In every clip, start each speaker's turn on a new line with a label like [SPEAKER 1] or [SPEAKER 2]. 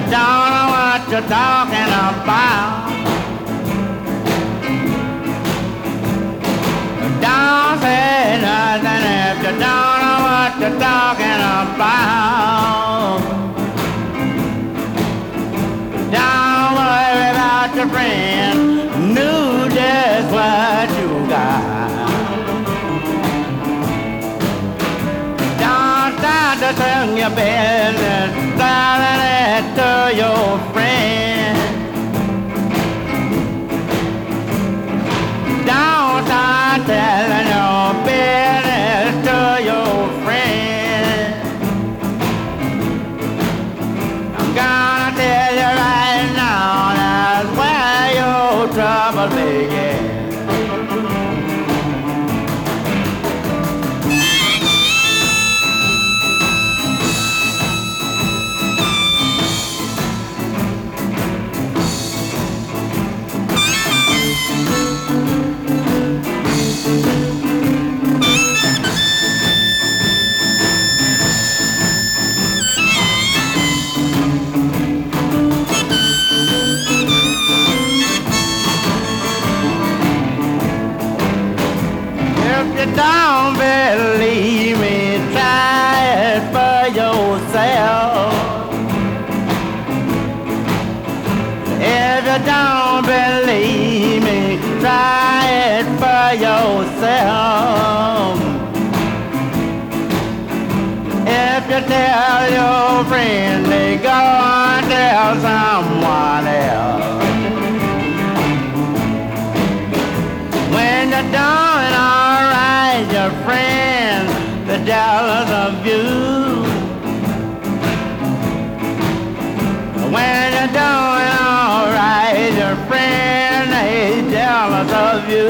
[SPEAKER 1] don't know what you're talking about. Don't say nothing if you don't know what you're talking about. Don't worry about your friend, knew just what you got. Don't start to turn your business, telling it to your friend. Don't start telling your business to your friend. I'm gonna tell you right now, that's where your trouble begins. If you don't believe me, try it for yourself. If you don't believe me, try it for yourself. If you tell your friend, they go and tell someone else. When you're doing alright, your friends, they're jealous of you. When you're doing alright, your friends, they're jealous of you.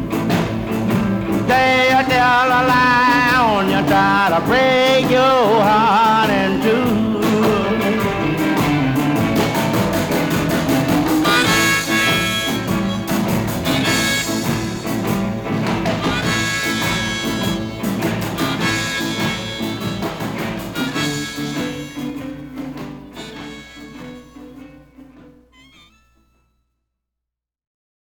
[SPEAKER 1] They tell a lie on you, try to break your heart.